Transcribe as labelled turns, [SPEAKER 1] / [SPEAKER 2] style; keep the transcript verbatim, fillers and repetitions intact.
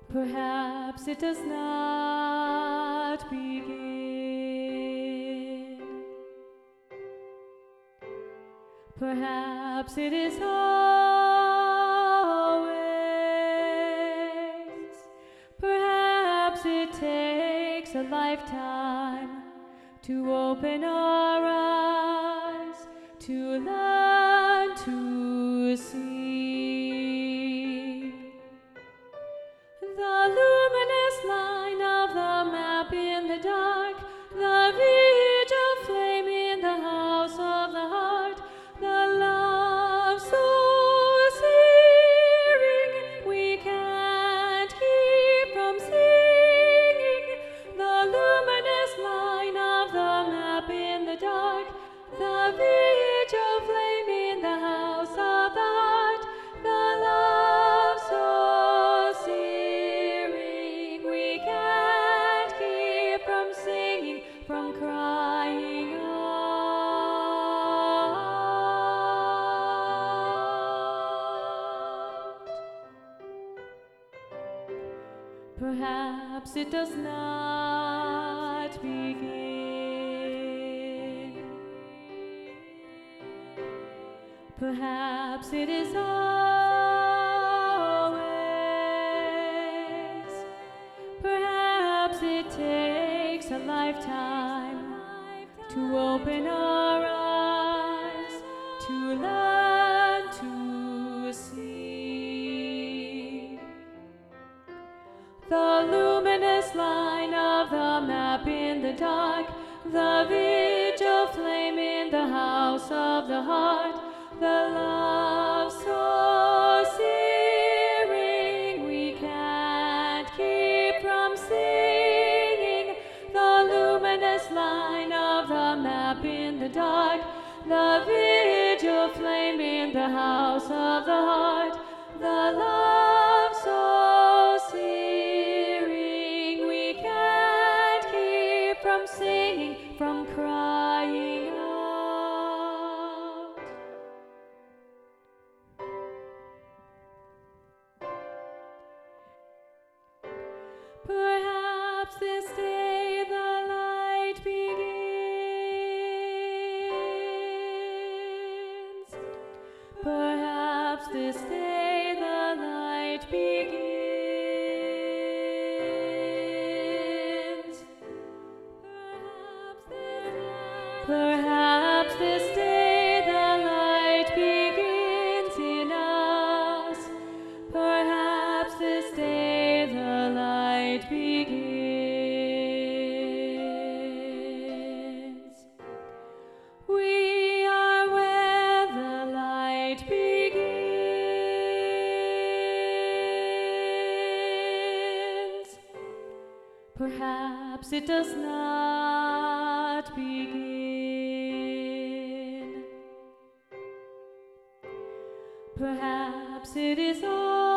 [SPEAKER 1] Perhaps it does not begin. Perhaps it is always. Perhaps it takes a lifetime to open our eyes, to learn to see the luminous line of the map in the dark, the vigil flame in the house of the heart, the love so searing we can't keep from singing, the luminous line of the map in the dark, the vigil flame in the house of the heart, the love so searing we can't keep from singing, from crying out. Perhaps it does not begin. Perhaps it is always. Perhaps it takes a lifetime to open our eyes, to learn to see the luminous line of the map in the dark, the vigil flame in the house of the heart, the love so searing we can't keep from singing, the luminous line of the map in the dark, the vigil flame in the house of the heart, the love so searing we can't keep from singing, from crying out. Perhaps this day the light begins. Perhaps this day the light begins. Perhaps this day the light begins in us. Perhaps this day the light begins. We are where the light begins. Perhaps it does not begin. Perhaps it is all.